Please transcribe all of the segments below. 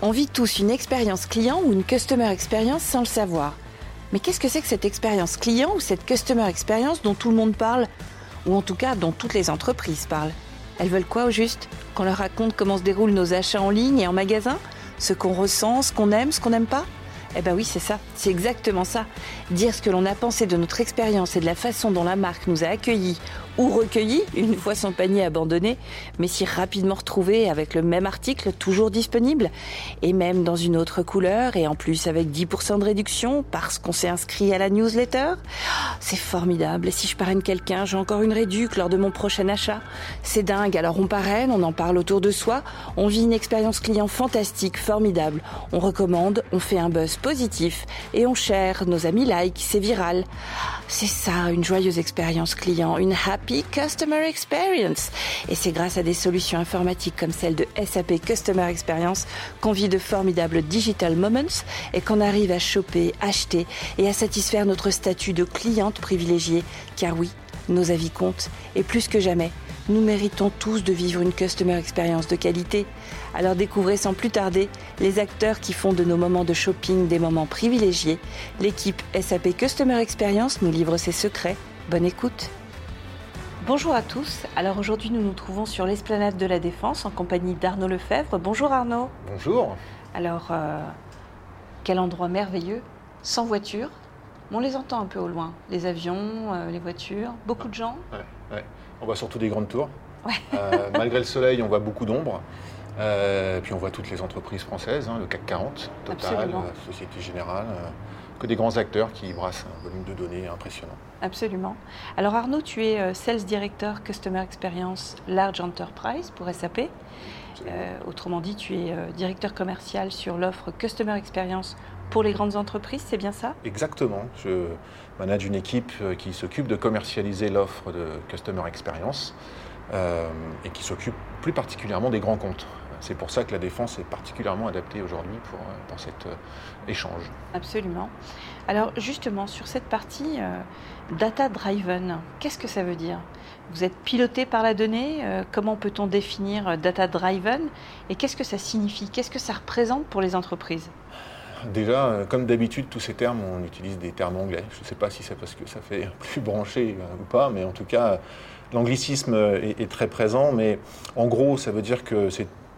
On vit tous une expérience client ou une customer experience sans le savoir. Mais qu'est-ce que c'est que cette expérience client ou cette customer experience dont tout le monde parle? Ou en tout cas dont toutes les entreprises parlent? Elles veulent quoi au juste? Qu'on leur raconte comment se déroulent nos achats en ligne et en magasin? Ce qu'on ressent, ce qu'on aime, ce qu'on n'aime pas? Eh ben oui, c'est ça, c'est exactement ça. Dire ce que l'on a pensé de notre expérience et de la façon dont la marque nous a accueillis ou recueillis, une fois son panier abandonné, mais si rapidement retrouvé avec le même article toujours disponible, et même dans une autre couleur, et en plus avec 10% de réduction parce qu'on s'est inscrit à la newsletter. C'est formidable, et si je parraine quelqu'un, j'ai encore une réduc lors de mon prochain achat. C'est dingue, alors on parraine, on en parle autour de soi, on vit une expérience client fantastique, formidable, on recommande, on fait un buzz positif, et on share, nos amis like, c'est viral. C'est ça, une joyeuse expérience client, une happy customer experience. Et c'est grâce à des solutions informatiques comme celle de SAP Customer Experience qu'on vit de formidables digital moments et qu'on arrive à choper, acheter et à satisfaire notre statut de cliente privilégiée. Car oui, nos avis comptent et plus que jamais, nous méritons tous de vivre une customer experience de qualité. Alors découvrez sans plus tarder les acteurs qui font de nos moments de shopping des moments privilégiés. L'équipe SAP Customer Experience nous livre ses secrets. Bonne écoute. Bonjour à tous. Alors aujourd'hui nous nous trouvons sur l'esplanade de la Défense en compagnie d'Arnaud Lefebvre. Bonjour Arnaud. Bonjour. Alors quel endroit merveilleux, sans voiture. On les entend un peu au loin, les avions, les voitures, beaucoup de gens. Ouais. On voit surtout des grandes tours. Ouais. Malgré le soleil, on voit beaucoup d'ombre. Puis on voit toutes les entreprises françaises, le CAC 40, Total, Société Générale, que des grands acteurs qui brassent un volume de données impressionnant. Absolument. Alors Arnaud, tu es Sales Director Customer Experience Large Enterprise pour SAP. Autrement dit, tu es directeur commercial sur l'offre Customer Experience pour les grandes entreprises, c'est bien ça? Exactement. Je manage une équipe qui s'occupe de commercialiser l'offre de Customer Experience et qui s'occupe plus particulièrement des grands comptes. C'est pour ça que la défense est particulièrement adaptée aujourd'hui pour cet échange. Absolument. Alors justement, sur cette partie data-driven, qu'est-ce que ça veut dire? Vous êtes piloté par la donnée, comment peut-on définir data-driven et qu'est-ce que ça signifie? Qu'est-ce que ça représente pour les entreprises? Déjà, comme d'habitude, tous ces termes, on utilise des termes anglais. Je ne sais pas si c'est parce que ça fait plus branché ou pas, mais en tout cas, l'anglicisme est très présent. Mais en gros, ça veut dire que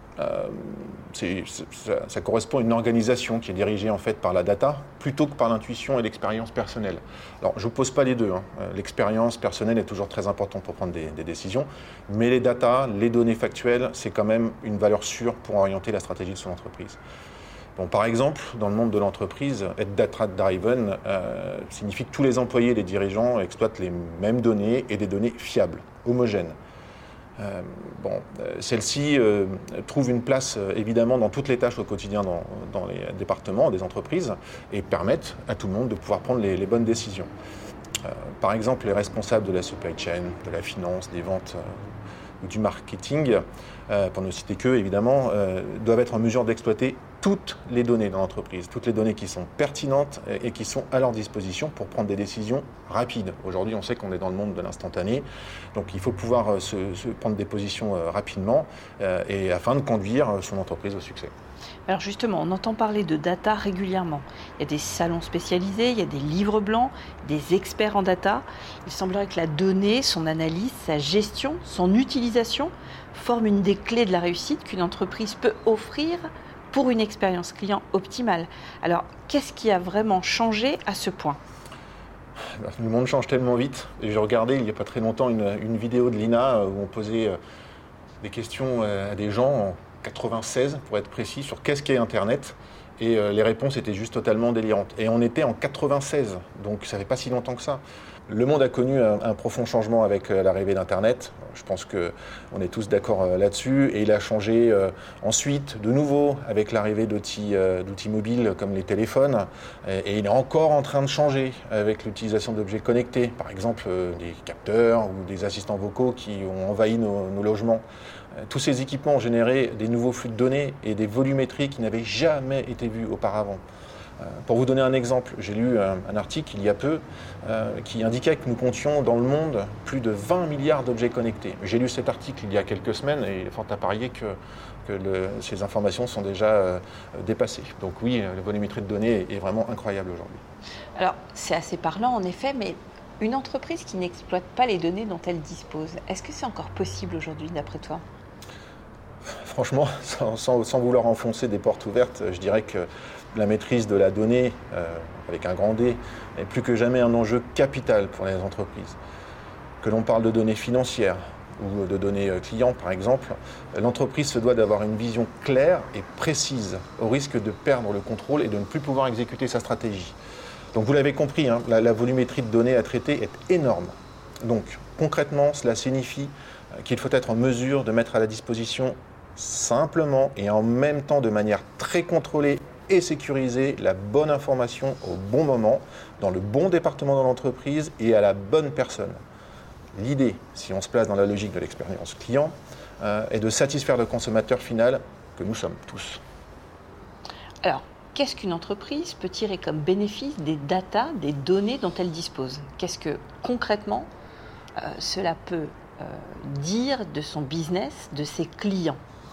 ça correspond à une organisation qui est dirigée en fait par la data plutôt que par l'intuition et l'expérience personnelle. Alors, je n'oppose pas les deux. L'expérience personnelle est toujours très importante pour prendre des décisions, mais les data, les données factuelles, c'est quand même une valeur sûre pour orienter la stratégie de son entreprise. Bon, par exemple, dans le monde de l'entreprise, être data-driven signifie que tous les employés et les dirigeants exploitent les mêmes données et des données fiables, homogènes. Celles-ci trouvent une place évidemment dans toutes les tâches au quotidien dans les départements des entreprises et permettent à tout le monde de pouvoir prendre les bonnes décisions. Par exemple, les responsables de la supply chain, de la finance, des ventes ou du marketing, pour ne citer qu'eux évidemment, doivent être en mesure d'exploiter toutes les données dans l'entreprise, toutes les données qui sont pertinentes et qui sont à leur disposition pour prendre des décisions rapides. Aujourd'hui, on sait qu'on est dans le monde de l'instantané, donc il faut pouvoir se prendre des positions rapidement et afin de conduire son entreprise au succès. Alors justement, on entend parler de data régulièrement. Il y a des salons spécialisés, il y a des livres blancs, des experts en data. Il semblerait que la donnée, son analyse, sa gestion, son utilisation forment une des clés de la réussite qu'une entreprise peut offrir pour une expérience client optimale. Alors, qu'est-ce qui a vraiment changé à ce point? Le monde change tellement vite. Et j'ai regardé il n'y a pas très longtemps une vidéo de l'INA où on posait des questions à des gens en 96, pour être précis, sur qu'est-ce qu'est Internet. Et les réponses étaient juste totalement délirantes. Et on était en 96, donc ça fait pas si longtemps que ça. Le monde a connu un profond changement avec l'arrivée d'Internet. Je pense qu'on est tous d'accord là-dessus. Et il a changé ensuite, de nouveau, avec l'arrivée d'outils mobiles comme les téléphones. Et il est encore en train de changer avec l'utilisation d'objets connectés. Par exemple, des capteurs ou des assistants vocaux qui ont envahi nos logements. Tous ces équipements ont généré des nouveaux flux de données et des volumétries qui n'avaient jamais été vus auparavant. Pour vous donner un exemple, j'ai lu un article il y a peu qui indiquait que nous comptions dans le monde plus de 20 milliards d'objets connectés. J'ai lu cet article il y a quelques semaines et il est fort à parier que ces informations sont déjà dépassées. Donc oui, la volumétrie de données est vraiment incroyable aujourd'hui. Alors, c'est assez parlant en effet, mais une entreprise qui n'exploite pas les données dont elle dispose, est-ce que c'est encore possible aujourd'hui d'après toi ? Franchement, sans vouloir enfoncer des portes ouvertes, je dirais que la maîtrise de la donnée, avec un grand D, est plus que jamais un enjeu capital pour les entreprises. Que l'on parle de données financières ou de données clients, par exemple, l'entreprise se doit d'avoir une vision claire et précise, au risque de perdre le contrôle et de ne plus pouvoir exécuter sa stratégie. Donc vous l'avez compris, hein, la volumétrie de données à traiter est énorme. Donc concrètement, cela signifie qu'il faut être en mesure de mettre à la disposition simplement et en même temps de manière très contrôlée et sécurisée la bonne information au bon moment, dans le bon département de l'entreprise et à la bonne personne. L'idée, si on se place dans la logique de l'expérience client, est de satisfaire le consommateur final que nous sommes tous. Alors, qu'est-ce qu'une entreprise peut tirer comme bénéfice des datas, des données dont elle dispose ? Qu'est-ce que concrètement cela peut dire de son business, de ses clients ?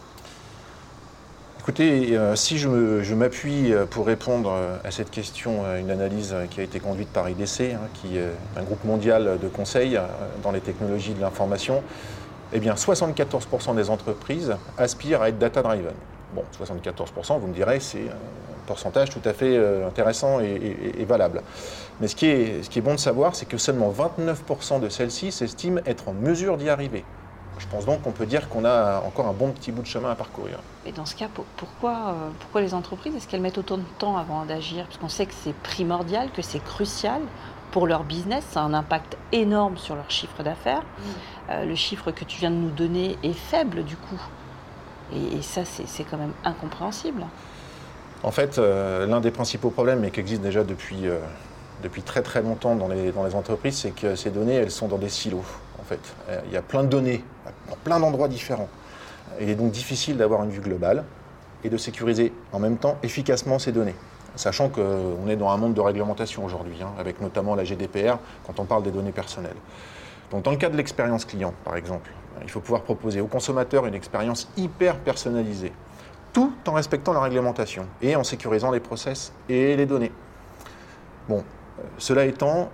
Écoutez, si je m'appuie pour répondre à cette question, une analyse qui a été conduite par IDC, qui est un groupe mondial de conseil dans les technologies de l'information, eh bien 74% des entreprises aspirent à être data-driven. Bon, 74%, vous me direz, c'est un pourcentage tout à fait intéressant et valable. Mais ce qui est bon de savoir, c'est que seulement 29% de celles-ci s'estiment être en mesure d'y arriver. Je pense donc qu'on peut dire qu'on a encore un bon petit bout de chemin à parcourir. Et dans ce cas, pourquoi les entreprises, est-ce qu'elles mettent autant de temps avant d'agir ? Parce qu'on sait que c'est primordial, que c'est crucial pour leur business, ça a un impact énorme sur leur chiffre d'affaires. Le chiffre que tu viens de nous donner est faible du coup. Et ça, c'est quand même incompréhensible. En fait, l'un des principaux problèmes, et qui existe déjà depuis très très longtemps dans les entreprises, c'est que ces données, elles sont dans des silos. En fait, il y a plein de données, dans plein d'endroits différents. Il est donc difficile d'avoir une vue globale et de sécuriser en même temps efficacement ces données. Sachant qu'on est dans un monde de réglementation aujourd'hui, avec notamment la GDPR, quand on parle des données personnelles. Donc dans le cas de l'expérience client, par exemple, il faut pouvoir proposer aux consommateurs une expérience hyper personnalisée, tout en respectant la réglementation et en sécurisant les process et les données. Bon, cela étant,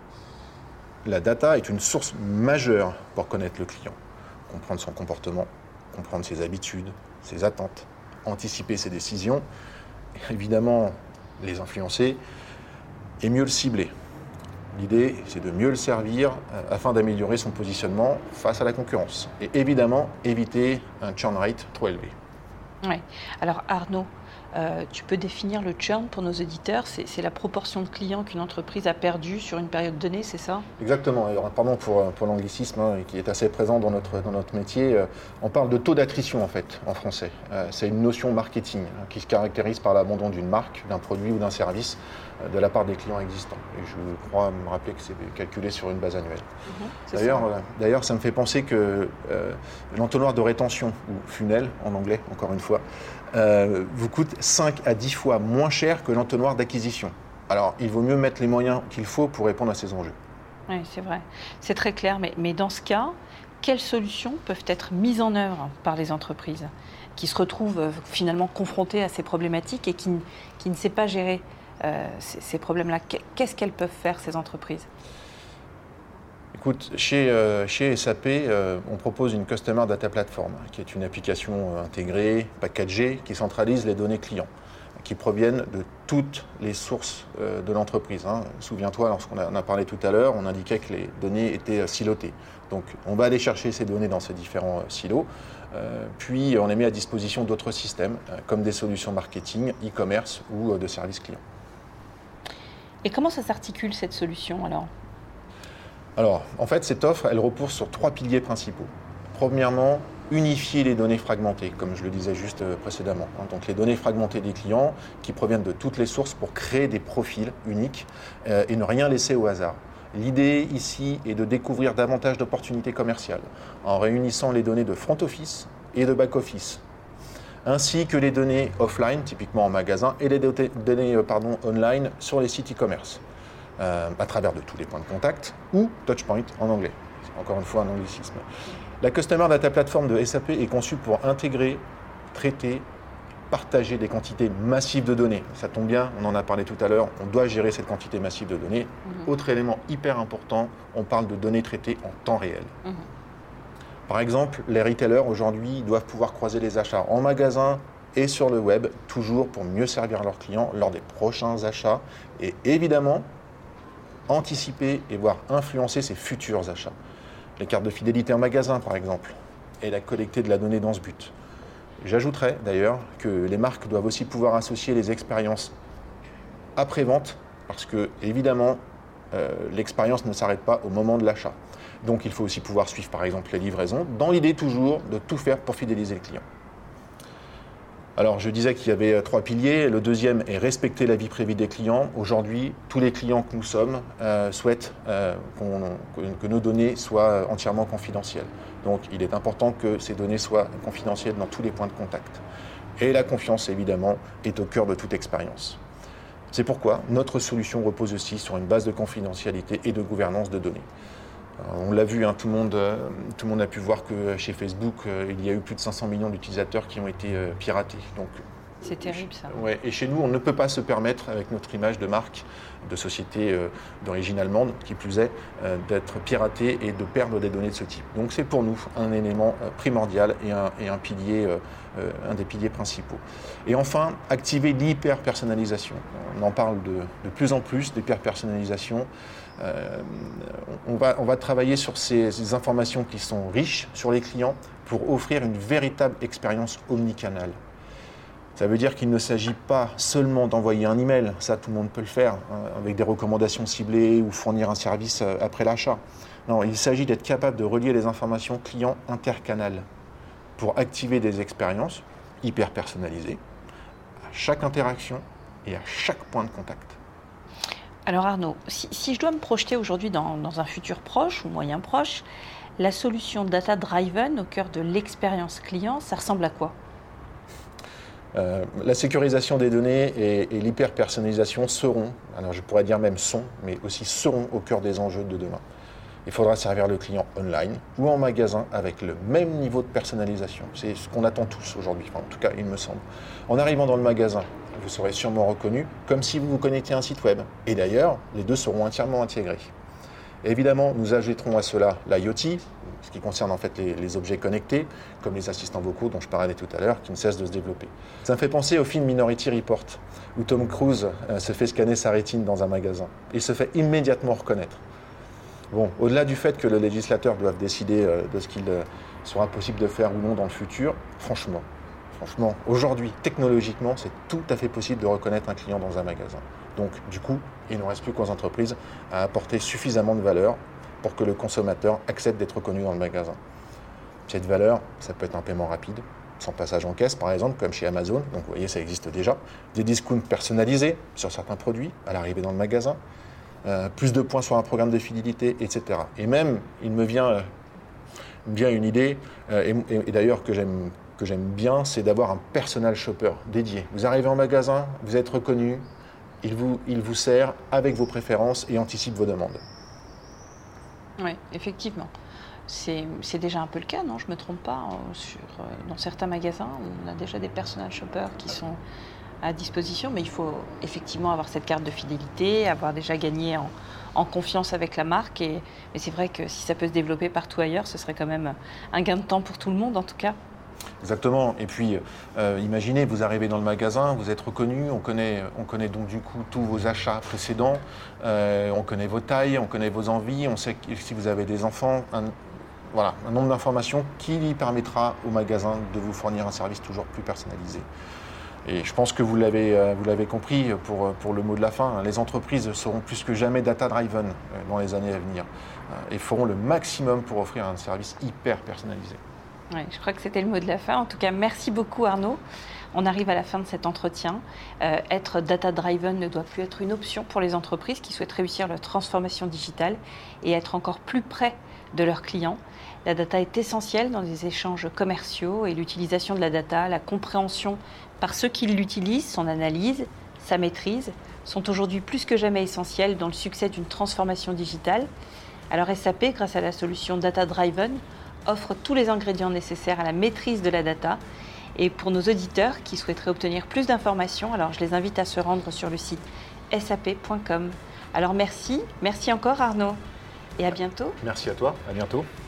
la data est une source majeure pour connaître le client, comprendre son comportement, comprendre ses habitudes, ses attentes, anticiper ses décisions, et évidemment les influencer et mieux le cibler. L'idée, c'est de mieux le servir afin d'améliorer son positionnement face à la concurrence. Et évidemment, éviter un churn rate trop élevé. Oui. Alors Arnaud, tu peux définir le churn pour nos auditeurs, c'est la proportion de clients qu'une entreprise a perdu sur une période donnée, c'est ça ? Exactement. Alors, pardon pour l'anglicisme qui est assez présent dans notre métier. On parle de taux d'attrition en fait en français. C'est une notion marketing qui se caractérise par l'abandon d'une marque, d'un produit ou d'un service de la part des clients existants. Et je crois me rappeler que c'est calculé sur une base annuelle. D'ailleurs, ça me fait penser que l'entonnoir de rétention, ou funnel en anglais, encore une fois, vous coûte 5 à 10 fois moins cher que l'entonnoir d'acquisition. Alors, il vaut mieux mettre les moyens qu'il faut pour répondre à ces enjeux. Oui, c'est vrai. C'est très clair. Mais dans ce cas, quelles solutions peuvent être mises en œuvre par les entreprises qui se retrouvent finalement confrontées à ces problématiques et qui ne savent pas gérer ces problèmes-là? Qu'est-ce qu'elles peuvent faire, ces entreprises? Écoute, chez SAP, on propose une Customer Data Platform, qui est une application intégrée, packagée, qui centralise les données clients, qui proviennent de toutes les sources de l'entreprise. Souviens-toi, lorsqu'on en a parlé tout à l'heure, on indiquait que les données étaient silotées. Donc, on va aller chercher ces données dans ces différents silos, puis on les met à disposition d'autres systèmes, comme des solutions marketing, e-commerce ou de services clients. Et comment ça s'articule, cette solution, alors ? Alors, en fait, cette offre, elle repose sur 3 piliers principaux. Premièrement, unifier les données fragmentées, comme je le disais juste précédemment. Donc, les données fragmentées des clients qui proviennent de toutes les sources pour créer des profils uniques et ne rien laisser au hasard. L'idée ici est de découvrir davantage d'opportunités commerciales en réunissant les données de front office et de back office. ainsi que les données offline, typiquement en magasin, et les données online sur les sites e-commerce, à travers de tous les points de contact, ou touchpoint en anglais. C'est encore une fois un anglicisme. La Customer Data Platform de SAP est conçue pour intégrer, traiter, partager des quantités massives de données. Ça tombe bien, on en a parlé tout à l'heure, on doit gérer cette quantité massive de données. Autre élément hyper important, on parle de données traitées en temps réel. Par exemple, les retailers aujourd'hui doivent pouvoir croiser les achats en magasin et sur le web, toujours pour mieux servir leurs clients lors des prochains achats et évidemment anticiper et voire influencer ces futurs achats. Les cartes de fidélité en magasin par exemple, et la collecter de la donnée dans ce but. J'ajouterais d'ailleurs que les marques doivent aussi pouvoir associer les expériences après-vente parce que évidemment l'expérience ne s'arrête pas au moment de l'achat. Donc il faut aussi pouvoir suivre par exemple les livraisons, dans l'idée toujours de tout faire pour fidéliser le client. Alors je disais qu'il y avait 3 piliers. Le deuxième est respecter la vie privée des clients. Aujourd'hui, tous les clients que nous sommes souhaitent que nos données soient entièrement confidentielles. Donc il est important que ces données soient confidentielles dans tous les points de contact. Et la confiance évidemment est au cœur de toute expérience. C'est pourquoi notre solution repose aussi sur une base de confidentialité et de gouvernance de données. On l'a vu, tout le monde a pu voir que chez Facebook, il y a eu plus de 500 millions d'utilisateurs qui ont été piratés. Donc, c'est terrible ça. Ouais, et chez nous, on ne peut pas se permettre, avec notre image de marque, de société d'origine allemande, qui plus est, d'être piraté et de perdre des données de ce type. Donc c'est pour nous un élément primordial et un pilier, un des piliers principaux. Et enfin, activer l'hyper-personnalisation. On en parle de plus en plus d'hyper-personnalisation. On va travailler sur ces informations qui sont riches sur les clients pour offrir une véritable expérience omnicanale. Ça veut dire qu'il ne s'agit pas seulement d'envoyer un email, ça tout le monde peut le faire, avec des recommandations ciblées ou fournir un service après l'achat. Non, il s'agit d'être capable de relier les informations clients intercanales pour activer des expériences hyper personnalisées à chaque interaction et à chaque point de contact. Alors Arnaud, si je dois me projeter aujourd'hui dans un futur proche ou moyen proche, la solution Data Driven au cœur de l'expérience client, ça ressemble à quoi ? La sécurisation des données et l'hyper-personnalisation seront, alors je pourrais dire même sont, mais aussi seront au cœur des enjeux de demain. Il faudra servir le client online ou en magasin avec le même niveau de personnalisation. C'est ce qu'on attend tous aujourd'hui, en tout cas il me semble. En arrivant dans le magasin, vous serez sûrement reconnu comme si vous vous connectiez à un site web. Et d'ailleurs, les deux seront entièrement intégrés. Évidemment, nous ajouterons à cela l'IoT, ce qui concerne en fait les objets connectés, comme les assistants vocaux dont je parlais tout à l'heure, qui ne cessent de se développer. Ça me fait penser au film Minority Report, où Tom Cruise se fait scanner sa rétine dans un magasin. Il se fait immédiatement reconnaître. Bon, au-delà du fait que le législateur doive décider de ce qu'il sera possible de faire ou non dans le futur, franchement, aujourd'hui, technologiquement, c'est tout à fait possible de reconnaître un client dans un magasin. Donc, du coup, il ne reste plus qu'aux entreprises à apporter suffisamment de valeur pour que le consommateur accepte d'être reconnu dans le magasin. Cette valeur, ça peut être un paiement rapide, sans passage en caisse, par exemple, comme chez Amazon. Donc, vous voyez, ça existe déjà. Des discounts personnalisés sur certains produits à l'arrivée dans le magasin. Plus de points sur un programme de fidélité, etc. Et même, il me vient une idée, et d'ailleurs que j'aime bien, c'est d'avoir un personal shopper dédié. Vous arrivez en magasin, vous êtes reconnu, il vous sert avec vos préférences et anticipe vos demandes. Oui, effectivement. C'est déjà un peu le cas, non ? Je ne me trompe pas. Dans certains magasins, on a déjà des personal shoppers qui sont à disposition, mais il faut effectivement avoir cette carte de fidélité, avoir déjà gagné en confiance avec la marque. Et c'est vrai que si ça peut se développer partout ailleurs, ce serait quand même un gain de temps pour tout le monde, en tout cas. Exactement. Et puis, imaginez, vous arrivez dans le magasin, vous êtes reconnu, on connaît donc du coup tous vos achats précédents, on connaît vos tailles, on connaît vos envies, on sait si vous avez des enfants, un nombre d'informations qui lui permettra au magasin de vous fournir un service toujours plus personnalisé. Et je pense que vous l'avez compris pour le mot de la fin, les entreprises seront plus que jamais data-driven dans les années à venir et feront le maximum pour offrir un service hyper personnalisé. Oui, je crois que c'était le mot de la fin. En tout cas, merci beaucoup Arnaud. On arrive à la fin de cet entretien. Être data-driven ne doit plus être une option pour les entreprises qui souhaitent réussir leur transformation digitale et être encore plus près de leurs clients. La data est essentielle dans les échanges commerciaux et l'utilisation de la data, la compréhension par ceux qui l'utilisent, son analyse, sa maîtrise, sont aujourd'hui plus que jamais essentielles dans le succès d'une transformation digitale. Alors SAP, grâce à la solution Data Driven, offre tous les ingrédients nécessaires à la maîtrise de la data. Et pour nos auditeurs qui souhaiteraient obtenir plus d'informations, alors je les invite à se rendre sur le site sap.com. Alors merci encore Arnaud, et à bientôt. Merci à toi, à bientôt.